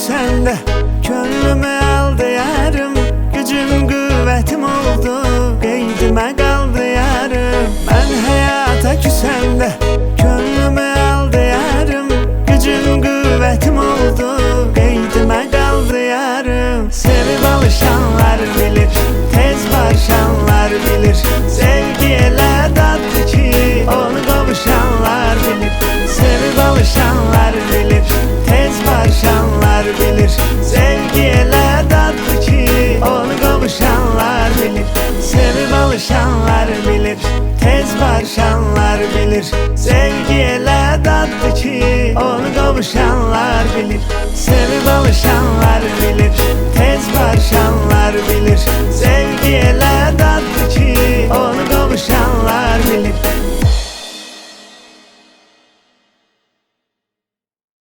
küsəndə könlümü aldı yarım. Gücüm qüvvətim oldu, qeydimə qaldı yarım. Mən həyata küsəndə könlümü aldı yarım. Gücüm qüvvətim oldu, qeydimə qaldı yarım. Sevib alışanlar bilir, tez barışanlar bilir. Sevgi elə dadlı ki, onu qovuşanlar bilir. Sevib alışanlar bilir, tez barışanlar bilir. Sevgi elə dadlı ki, onu qovuşanlar bilir. Sevib alışanlar bilir, tez barışanlar bilir. Sevgi elə dadlı ki, onu qovuşanlar bilir. Sevib alışanlar bilir, tez barışanlar bilir.